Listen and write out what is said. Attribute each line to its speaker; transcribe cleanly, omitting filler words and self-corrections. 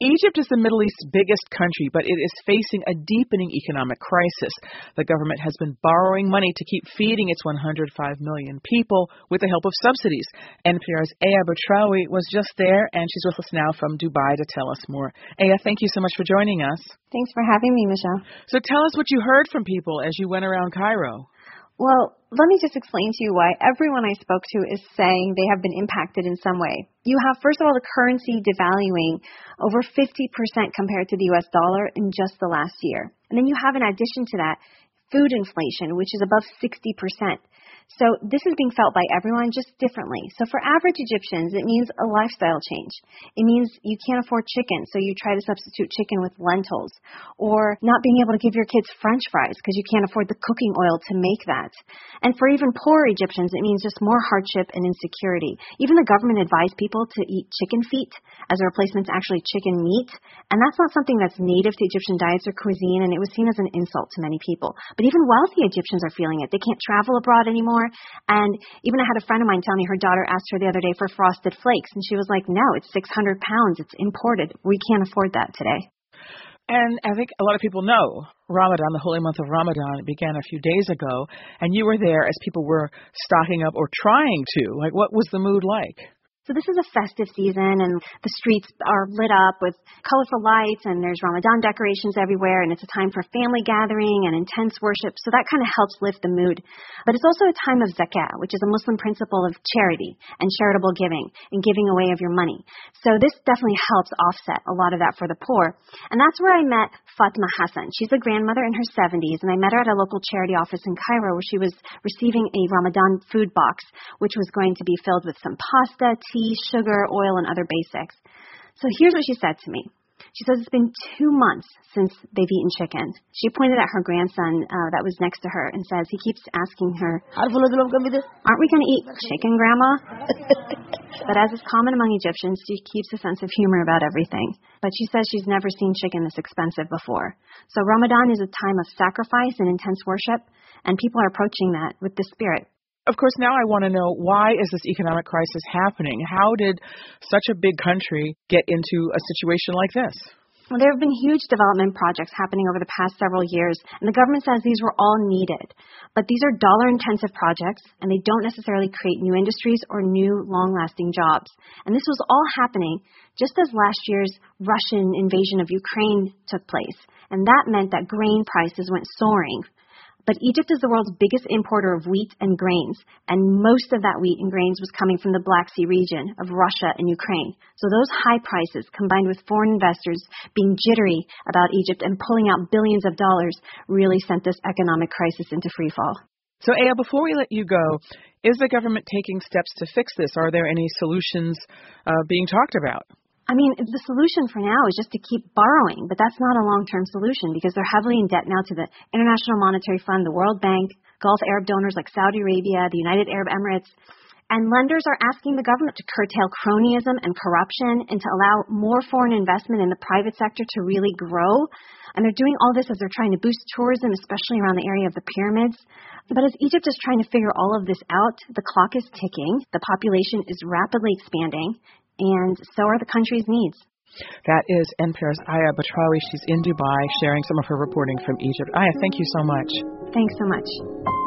Speaker 1: Egypt is the Middle East's biggest country, but it is facing a deepening economic crisis. The government has been borrowing money to keep feeding its 105 million people with the help of subsidies. NPR's Aya Batrawi was just there, and she's with us now from Dubai to tell us more. Aya, thank you so much for joining us.
Speaker 2: Thanks for having me, Michelle.
Speaker 1: So tell us what you heard from people as you went around Cairo.
Speaker 2: Well, let me just explain to you why everyone I spoke to is saying they have been impacted in some way. You have, first of all, the currency devaluing over 50% compared to the U.S. dollar in just the last year. And then you have, in addition to that, food inflation, which is above 60%. So this is being felt by everyone just differently. So for average Egyptians, it means a lifestyle change. It means you can't afford chicken, so you try to substitute chicken with lentils. Or not being able to give your kids French fries because you can't afford the cooking oil to make that. And for even poor Egyptians, it means just more hardship and insecurity. Even the government advised people to eat chicken feet as a replacement to actually chicken meat. And that's not something that's native to Egyptian diets or cuisine, and it was seen as an insult to many people. But even wealthy Egyptians are feeling it. They can't travel abroad anymore. And even I had a friend of mine tell me her daughter asked her the other day for frosted flakes, and she was like, no, it's 600 pounds. It's imported. We can't afford that today.
Speaker 1: And I think a lot of people know Ramadan, the holy month of Ramadan, began a few days ago, and you were there as people were stocking up or trying to. Like, what was the mood like?
Speaker 2: So this is a festive season, and the streets are lit up with colorful lights, and there's Ramadan decorations everywhere, and it's a time for family gathering and intense worship, so that kind of helps lift the mood. But it's also a time of zakah, which is a Muslim principle of charity and charitable giving and giving away of your money. So this definitely helps offset a lot of that for the poor. And that's where I met Fatma Hassan. She's a grandmother in her 70s, and I met her at a local charity office in Cairo where she was receiving a Ramadan food box, which was going to be filled with some pasta, tea, sugar, oil, and other basics. So here's what she said to me. She says it's been 2 months since they've eaten chicken. She pointed at her grandson that was next to her and says he keeps asking her, aren't we going to eat chicken, Grandma? But as is common among Egyptians, she keeps a sense of humor about everything. But she says she's never seen chicken this expensive before. So Ramadan is a time of sacrifice and intense worship, and people are approaching that with the spirit.
Speaker 1: Of course, now I want to know, why is this economic crisis happening? How did such a big country get into a situation like this?
Speaker 2: Well, there have been huge development projects happening over the past several years, and the government says these were all needed. But these are dollar-intensive projects, and they don't necessarily create new industries or new long-lasting jobs. And this was all happening just as last year's Russian invasion of Ukraine took place. And that meant that grain prices went soaring. But Egypt is the world's biggest importer of wheat and grains, and most of that wheat and grains was coming from the Black Sea region of Russia and Ukraine. So those high prices, combined with foreign investors being jittery about Egypt and pulling out billions of dollars, really sent this economic crisis into freefall.
Speaker 1: So, Aya, before we let you go, is the government taking steps to fix this? Are there any solutions being talked about?
Speaker 2: I mean, the solution for now is just to keep borrowing, but that's not a long-term solution because they're heavily in debt now to the International Monetary Fund, the World Bank, Gulf Arab donors like Saudi Arabia, the United Arab Emirates. And lenders are asking the government to curtail cronyism and corruption and to allow more foreign investment in the private sector to really grow. And they're doing all this as they're trying to boost tourism, especially around the area of the pyramids. But as Egypt is trying to figure all of this out, the clock is ticking, the population is rapidly expanding, and so are the country's needs.
Speaker 1: That is NPR's Aya Batrawi. She's in Dubai sharing some of her reporting from Egypt. Aya, thank you so much.
Speaker 2: Thanks so much.